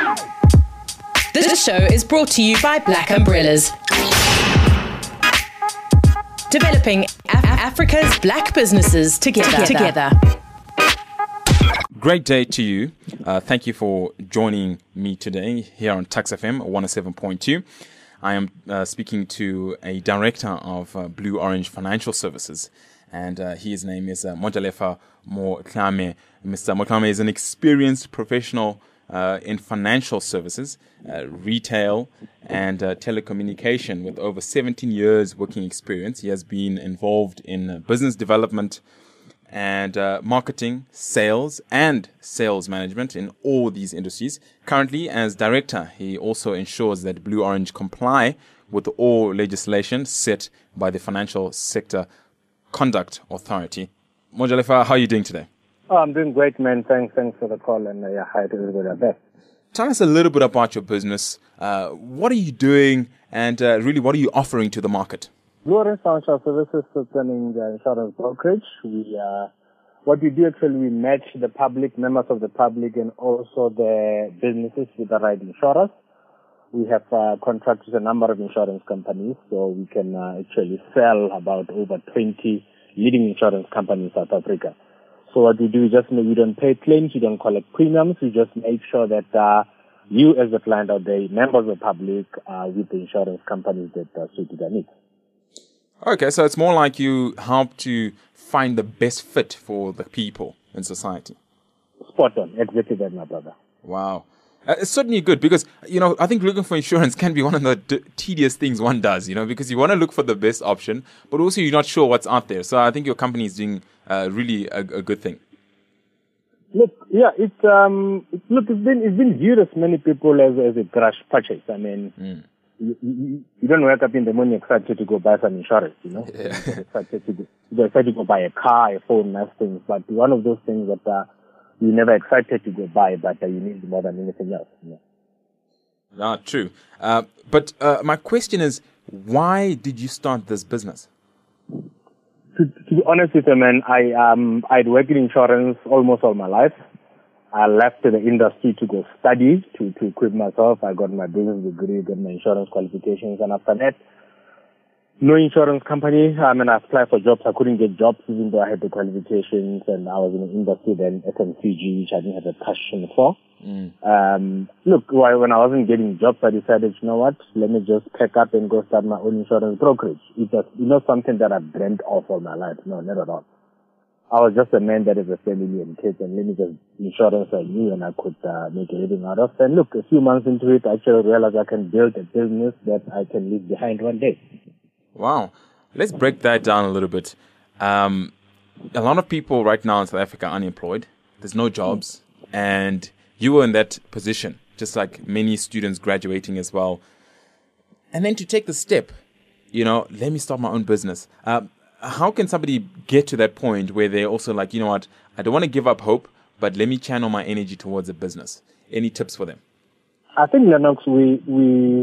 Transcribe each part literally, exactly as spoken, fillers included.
This show is brought to you by Black Umbrellas. Developing Af- Africa's black businesses together. together. Great day to you. Uh, thank you for joining me today here on Tuks F M one oh seven point two. I am uh, speaking to a director of uh, Blue Orange Financial Services, and uh, his name is uh, Mojalefa Motlame. Mister Motlame is an experienced professional uh, in financial services, uh, retail, and uh, telecommunication with over seventeen years working experience. He has been involved in uh, business development and uh, marketing, sales, and sales management in all these industries. Currently, as director, he also ensures that Blue Orange comply with all legislation set by the Financial Sector Conduct Authority. Mojalefa, how are you doing today? Oh, I'm doing great, man. Thanks, thanks for the call, and uh, yeah, hi to everybody out there. Tell us a little bit about your business. Uh, what are you doing, and uh, really, what are you offering to the market? Blue Orange Financial Services is running the insurance brokerage. We, uh, what we do actually, we match the public, members of the public, and also the businesses with the right insurers. We have uh, contracts with a number of insurance companies, so we can uh, actually sell about over twenty leading insurance companies in South Africa. So what we do is just, we don't pay claims, we don't collect premiums, we just make sure that uh, you as the client or the members of the public are with the insurance companies that uh, suit their needs. Okay, so it's more like you help to find the best fit for the people in society. Spot on, exactly that, my brother. Wow. Uh, it's certainly good because, you know, I think looking for insurance can be one of the d- tedious things one does, you know, because you want to look for the best option, but also you're not sure what's out there. So I think your company is doing uh, really a, a good thing. Look, yeah, it's, um, it, look, it's been, it's been viewed as many people as, as a crash purchase. I mean, mm. You, you, you don't wake up in the morning excited to go buy some insurance, you know. Yeah. You're excited to go, you're excited to go buy a car, a phone, nice things. But one of those things that uh, you're never excited to go buy, but uh, you need more than anything else. You know? Ah, true. Uh, but uh, my question is, why did you start this business? To, to be honest with you, man, I um I'd worked in insurance almost all my life. I left the industry to go study, to, to equip myself. I got my business degree, got my insurance qualifications, and after that, no insurance company. I mean, I applied for jobs. I couldn't get jobs even though I had the qualifications, and I was in the industry then, F M C G, which I didn't have a passion for. Mm. Um, look, when I wasn't getting jobs, I decided, you know what, let me just pack up and go start my own insurance brokerage. It was, you know, something that I've dreamt of all my life. No, not at all. I was just a man that has a family and kids, and let me just insurance I knew and I could uh, make a living out of. And look, a few months into it, I actually realized I can build a business that I can leave behind one day. Wow. Let's break that down a little bit. Um, a lot of people right now in South Africa are unemployed. There's no jobs. Mm. And you were in that position, just like many students graduating as well. And then to take the step, you know, let me start my own business. Uh, How can somebody get to that point where they're also like, you know what, I don't want to give up hope, but let me channel my energy towards a business? Any tips for them? I think, Lennox, we, we,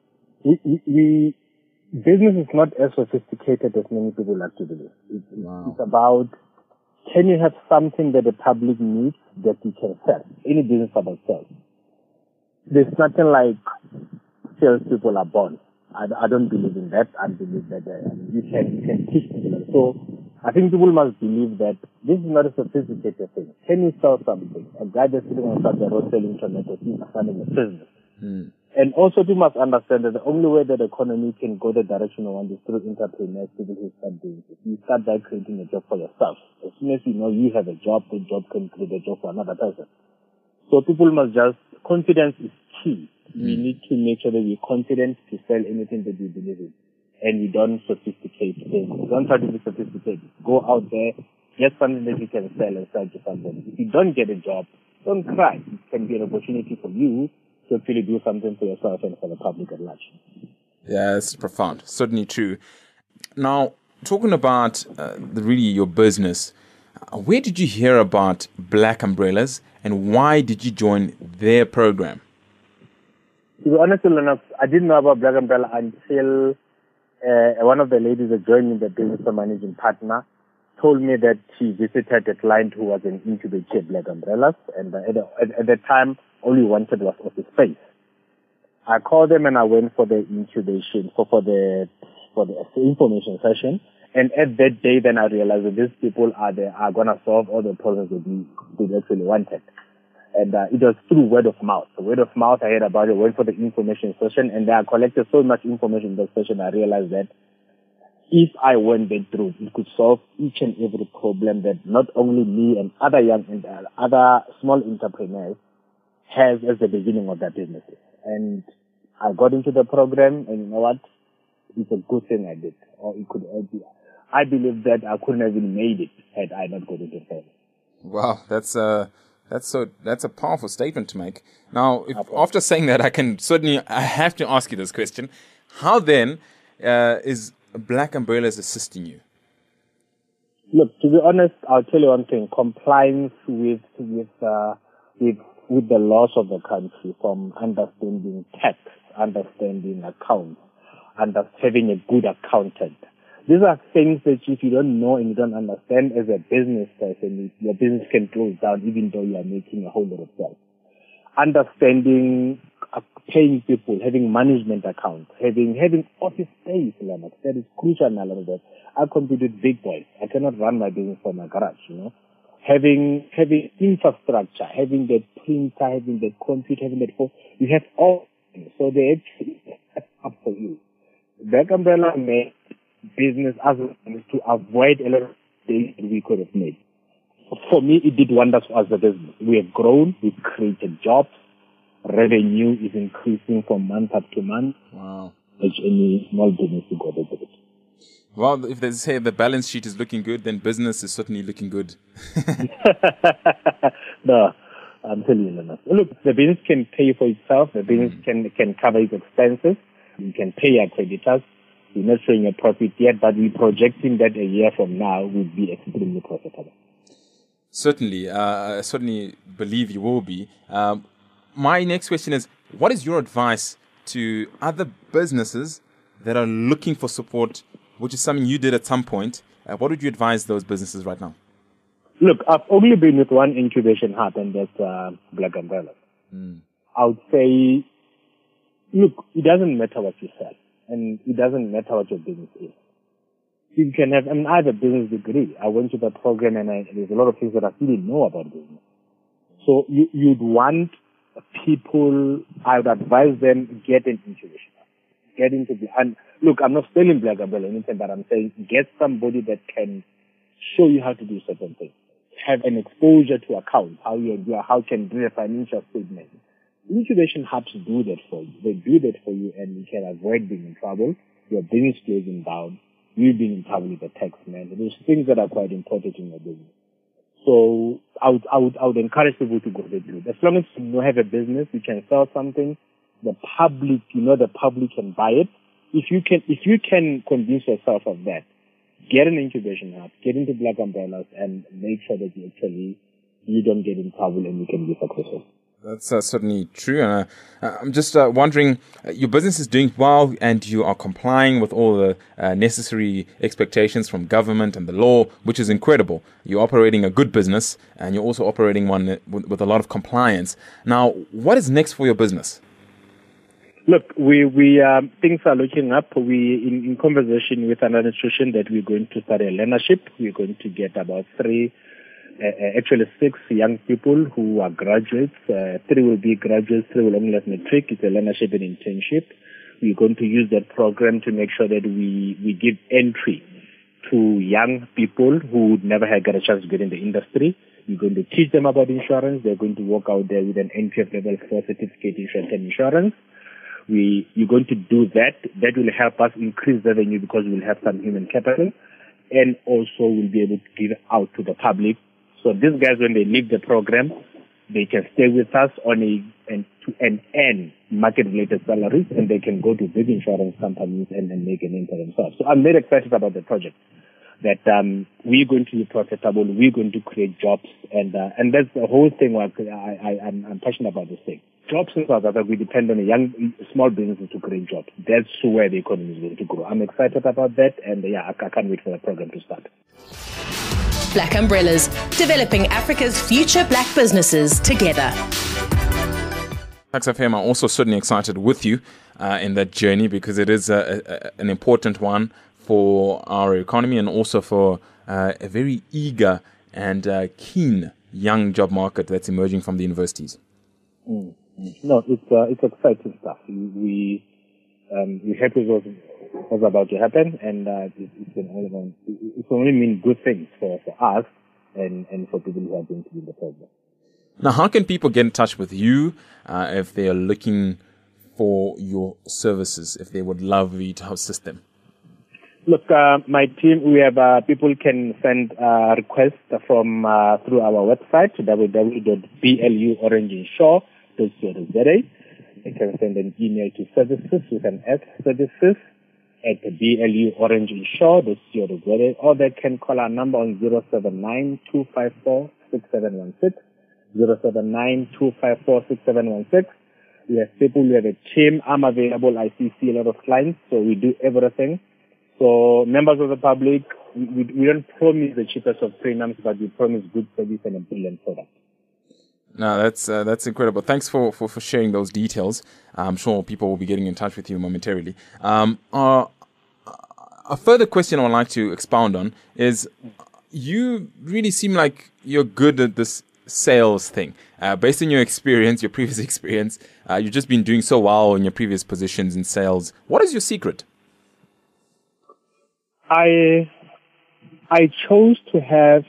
we, we, business is not as sophisticated as many people like to believe. It's, wow. It's about, can you have something that the public needs that you can sell? Any business about sales. There's nothing like salespeople are born. I, I don't believe in that. I believe that uh, you can you can teach people. So I think people must believe that this is not a sophisticated thing. Can you sell something? A guy that's sitting on the road selling tomatoes, he's running a business. Mm. And also you must understand that the only way that the economy can go the direction of one is through entrepreneurs, people who start doing it. You start by creating a job for yourself. As soon as you know you have a job, the job can create a job for another person. So people must just, confidence is key. We need to make sure that we're confident to sell anything that we believe in. And we don't sophisticate things. Don't try to be sophisticated. Go out there, get something that you can sell and sell to somebody. If you don't get a job, don't cry. It can be an opportunity for you to actually do something for yourself and for the public at large. Yeah, it's profound. Certainly true. Now, talking about uh, the, really your business, uh, where did you hear about Black Umbrellas and why did you join their program? To be honest, Lennox, I didn't know about Black Umbrella until uh, one of the ladies that joined me, the business managing partner, told me that she visited a client who was an incubator Black Umbrellas. And uh, at, the, at, at the time, all we wanted was office space. I called them and I went for the incubation, for, for the for the information session. And at that day, then I realized that these people are the, are going to solve all the problems that we, we actually wanted. And uh, it was through word of mouth. The word of mouth, I heard about it, went for the information session, and I collected so much information in that session, I realized that if I went that route, it could solve each and every problem that not only me and other young and uh, other small entrepreneurs have as the beginning of their businesses. And I got into the program, and you know what? It's a good thing I did. Or it could, I believe that I couldn't have even made it had I not got into the program. Wow, that's uh that's so that's a powerful statement to make. Now, if, after saying that, I can certainly I have to ask you this question: how then uh, is Black Umbrellas assisting you? Look, to be honest, I'll tell you one thing: compliance with with uh, with with the laws of the country, from understanding tax, understanding accounts, and having a good accountant. These are things that if you don't know and you don't understand as a business person, your business can close down even though you are making a whole lot of sales. Understanding uh, paying people, having management accounts, having having office space, Leonard, that is crucial in a lot of that. I compete with big boys. I cannot run my business from my garage, you know. Having having infrastructure, having that printer, having that computer, having that phone, you have all things. So they actually set up for you. Black Umbrella made business as to avoid a lot of things we could have made. For me, it did wonders for us as a business. We have grown, we've created jobs, revenue is increasing from month up to month. Wow. Which any small business you got to it. Well, if they say the balance sheet is looking good, then business is certainly looking good. No, I'm telling you, no. Look, the business can pay for itself. The business mm. can can cover its expenses. You can pay your creditors. We're not showing a profit yet, but we're projecting that a year from now will be extremely profitable. Certainly. Uh, I certainly believe you will be. Um, my next question is, what is your advice to other businesses that are looking for support, which is something you did at some point? Uh, what would you advise those businesses right now? Look, I've only been with one incubation hub, and that's uh, Black Umbrellas. Mm. I would say, look, it doesn't matter what you sell. And it doesn't matter what your business is. You can have, I mean, I have a business degree. I went to the program and I, there's a lot of things that I didn't know about business. So you, you'd want people, I would advise them, get an incubation. Get into the, and look, I'm not selling Black Umbrella or anything, but I'm saying get somebody that can show you how to do certain things. Have an exposure to accounts, how you do, how can do a financial statement. Incubation hubs do that for you. They do that for you, and you can avoid being in trouble. Your business closing down. You being in trouble with the tax man. There's things that are quite important in your business. So I would, I would, I would encourage people to go that route. As long as you have a business, you can sell something. The public, you know, the public can buy it. If you can, if you can convince yourself of that, get an incubation hub, get into Black Umbrellas, and make sure that you actually you don't get in trouble and you can be successful. That's uh, certainly true. Uh, I'm just uh, wondering, uh, your business is doing well and you are complying with all the uh, necessary expectations from government and the law, which is incredible. You're operating a good business and you're also operating one with, with a lot of compliance. Now, what is next for your business? Look, we, we um, things are looking up. We in, in conversation with another institution that we're going to start a learnership. We're going to get about three Uh, actually six young people who are graduates. Uh, three will be graduates, three will only have matric. It's a learnership and internship. We're going to use that program to make sure that we, we give entry to young people who would never have got a chance to get in the industry. We're going to teach them about insurance. They're going to walk out there with an entry of level four certificate in short-term insurance. We, you're going to do that. That will help us increase revenue because we'll have some human capital, and also we'll be able to give out to the public. So these guys, when they leave the program, they can stay with us on a and to and earn market-related salaries, and they can go to big insurance companies and, and make a name for themselves. So I'm very excited about the project. That um, we're going to be profitable, we're going to create jobs, and uh, and that's the whole thing. Like I, I I'm, I'm passionate about this thing. Jobs in South Africa, we depend on a young, small businesses to create jobs. That's where the economy is going to grow. I'm excited about that, and yeah, I, I can't wait for the program to start. Black Umbrellas, developing Africa's future black businesses together. Tax F M are also certainly excited with you uh, in that journey, because it is a, a, an important one for our economy and also for uh, a very eager and uh, keen young job market that's emerging from the universities. Mm. No, it's uh, it's exciting stuff. We um, we happy was was about to happen, and uh, it, it's an all it's only mean good things for, for us and, and for people who are going to be in the program. Now, how can people get in touch with you uh, if they are looking for your services, if they would love you to assist them? Look, uh, my team, we have, uh, people can send, uh, requests from, uh, through our website, w w w dot b l u orange insure dot co dot z a. They can send an email to services with an S, services at b l u orange insure dot co dot z a, or they can call our number on zero seven nine two five four six seven one six, zero seven nine two five four six seven one six. We have people, we have a team. I'm available. I see, see a lot of clients, so we do everything. So members of the public, we, we don't promise the cheapest of premiums, but we promise good service and a brilliant product. No, that's uh, that's incredible. Thanks for, for, for sharing those details. I'm sure people will be getting in touch with you momentarily. Um, uh, a further question I would like to expound on is, you really seem like you're good at this sales thing. Uh, based on your experience, your previous experience, uh, you've just been doing so well in your previous positions in sales. What is your secret? I I chose to have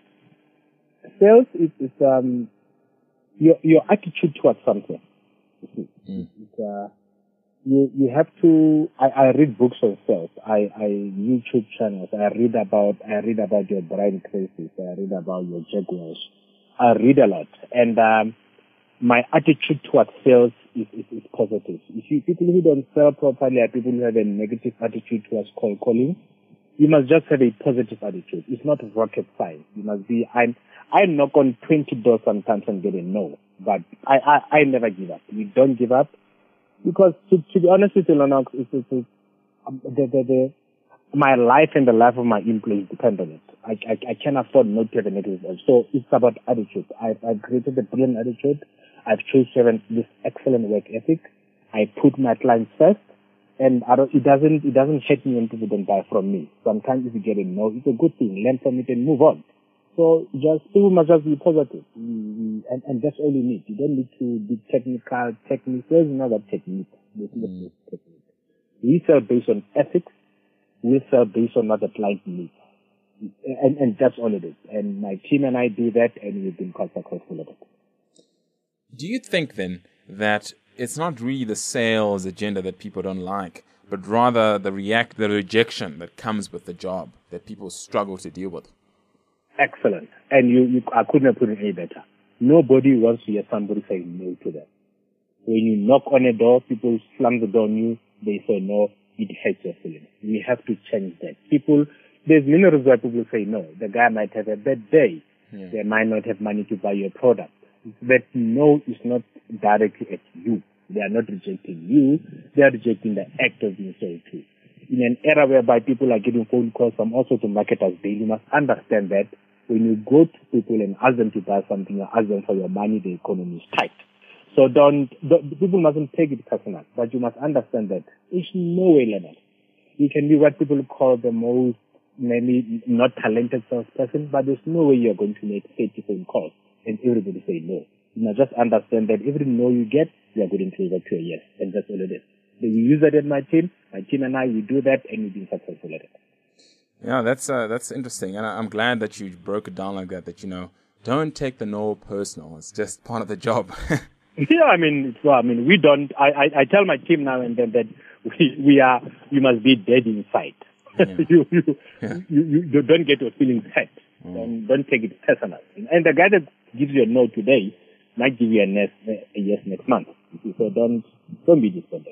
sales is, is um your your attitude towards something. Mm. It's, uh, you you have to. I, I read books on sales. I, I YouTube channels. I read about I read about your Brian Tracy's. I read about your Jaguars. I read a lot, and um, my attitude towards sales is, is, is positive. If you people who don't sell properly are people who have a negative attitude towards cold calling. You must just have a positive attitude. It's not rocket science. You must be, I'm, I knock on twenty doors sometimes and get a no. But I, I, I never give up. We don't give up. Because to, to be honest with you, Lennox, it's, it's, it's, um, the, the, the, my life and the life of my employees depend on it. I, I, I can't afford not to have a negative attitude. So it's about attitude. I've, I've created a brilliant attitude. I've chosen to have this excellent work ethic. I put my clients first. And I don't, it doesn't, it doesn't hurt me when people don't buy from me. Sometimes if you get a no, it's a good thing. Learn from it and move on. So just, people must just be positive. And, and that's all you need. You don't need to be technical, technique. There's another technique. There's mm. no technique. We sell based on ethics. We sell based on what the client needs. And, and that's all it is. And my team and I do that, and we've been quite successful at it. Do you think then that it's not really the sales agenda that people don't like, but rather the react, the rejection that comes with the job that people struggle to deal with? Excellent. And you, you I couldn't have put it any better. Nobody wants to hear somebody say no to them. When you knock on a door, people slam the door on you, they say no, it hurts your feelings. We have to change that. People, there's many reasons why people say no. The guy might have a bad day. Yeah. They might not have money to buy your product. That no is not directly at you. They are not rejecting you. They are rejecting the act of being sold to. In an era whereby people are getting phone calls from all sorts of marketers daily, you must understand that when you go to people and ask them to buy something or ask them for your money, the economy is tight. So don't, don't people mustn't take it personal, but you must understand that there's no way, Leonard. You can be what people call the most, maybe not talented salesperson, but there's no way you're going to make thirty phone calls and everybody say no. You must just understand that every no you get, you are going to revert to a yes, and that's all it is. So we use that at my team. My team and I, we do that, and we've been successful at it. Yeah, that's uh, that's interesting, and I'm glad that you broke it down like that. That you know, don't take the no personal. It's just part of the job. Yeah, I mean, it's, well, I mean, we don't. I, I, I tell my team now and then that we we are. You must be dead inside. Yeah. you, you, yeah. you you don't get your feelings hurt. Mm. Don't, don't take it personal. And the guy that gives you a no today might give you a, next, a yes next month. So don't don't be despondent.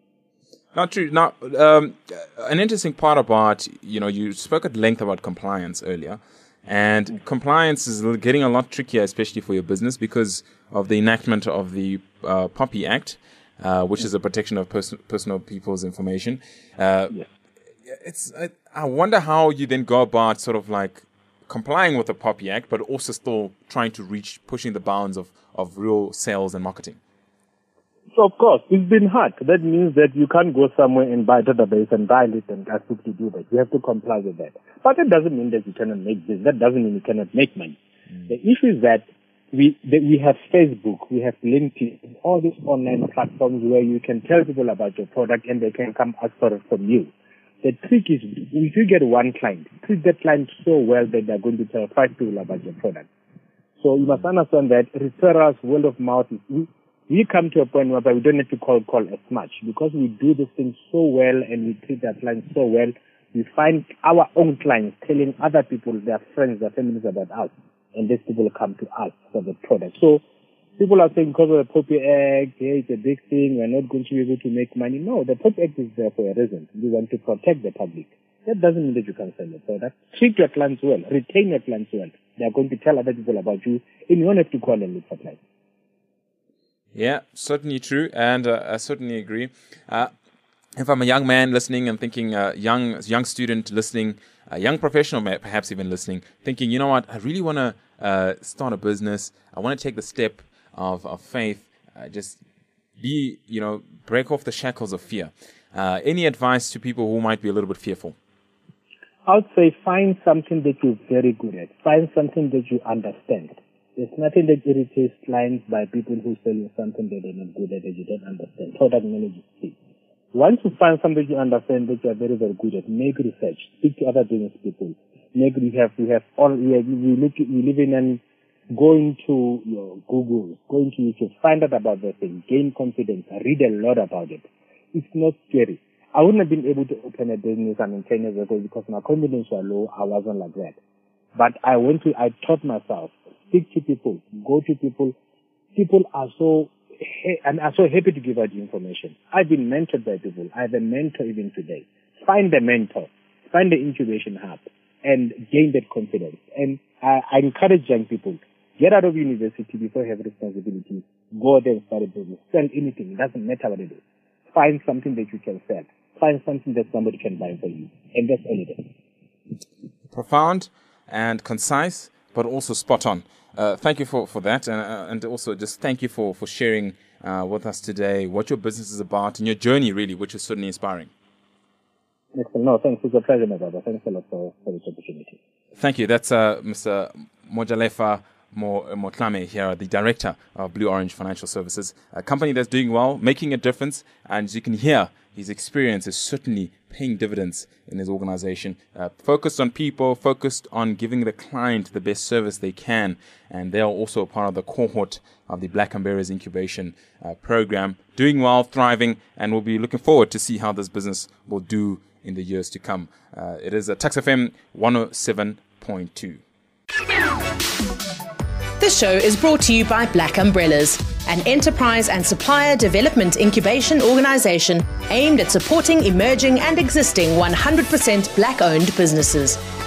Not true. Now, um, an interesting part about, you know, you spoke at length about compliance earlier, and mm. compliance is getting a lot trickier, especially for your business, because of the enactment of the uh, POPI Act, uh, which mm. is a protection of pers- personal people's information. Uh, yeah. It's. I, I wonder how you then go about sort of like complying with the POPI Act, but also still trying to reach, pushing the bounds of, of real sales and marketing. Of course, it's been hard. That means that you can't go somewhere and buy a database and buy it and ask people to do that. You have to comply with that. But that doesn't mean that you cannot make business. That doesn't mean you cannot make money. Mm. The issue is that we that we have Facebook, we have LinkedIn, all these online platforms where you can tell people about your product and they can come ask for it from you. The trick is, if you get one client, treat that client so well that they're going to tell five people about your product. So you must understand that referrals, word of mouth, is, we, we come to a point where we don't have to call call as much because we do this thing so well and we treat our clients so well. We find our own clients telling other people, their friends, their families about us, and these people come to us for the product. So people are saying because of the POPI Act, hey, it's a big thing, we're not going to be able to make money. No, the POPI Act is there for a reason. We want to protect the public. That doesn't mean that you can sell your product. Treat your clients well. Retain your clients well. They are going to tell other people about you, and you don't have to call and look for clients. Yeah, certainly true, and uh, I certainly agree. Uh, if I'm a young man listening and thinking, uh, young young student listening, a young professional perhaps even listening, thinking, you know what, I really want to uh, start a business. I want to take the step of, of faith, uh, just be, you know, break off the shackles of fear. Uh, any advice to people who might be a little bit fearful? I would say find something that you're very good at. Find something that you understand. There's nothing that irritates clients by people who sell you something that they're not good at, that you don't understand. Product knowledge is key. Once you find something you understand that you're very, very good at, make research. Speak to other business people. Make we have we have all we, have, we look we live in and go into your Google, go into YouTube, find out about the thing, gain confidence, read a lot about it. It's not scary. I wouldn't have been able to open a business I mean ten years ago because my confidence was low. I wasn't like that. But I went to I taught myself. Speak to people, go to people. People are so, and are so happy to give out the information. I've been mentored by people. I have a mentor even today. Find the mentor, find the incubation hub, and gain that confidence. And I, I encourage young people, get out of university before you have responsibilities. Go there and start a business. Sell anything. It doesn't matter what it is. Find something that you can sell. Find something that somebody can buy for you. And that's all it is. Profound and concise, but also spot on. Uh, thank you for, for that, and, uh, and also just thank you for, for sharing uh, with us today what your business is about and your journey, really, which is certainly inspiring. Excellent. No, thanks. It's a pleasure, my brother. Thanks a lot for, for this opportunity. Thank you. That's uh, Mister Mojalefa Motlame here, the director of Blue Orange Financial Services, a company that's doing well, making a difference, and as you can hear, his experience is certainly paying dividends in his organization. Uh, focused on people, focused on giving the client the best service they can, and they are also a part of the cohort of the Black Umbrellas Incubation uh, program. Doing well, thriving, and we'll be looking forward to see how this business will do in the years to come. Uh, it is a Tuks F M one oh seven point two. This show is brought to you by Black Umbrellas, an enterprise and supplier development incubation organization aimed at supporting emerging and existing one hundred percent Black-owned businesses.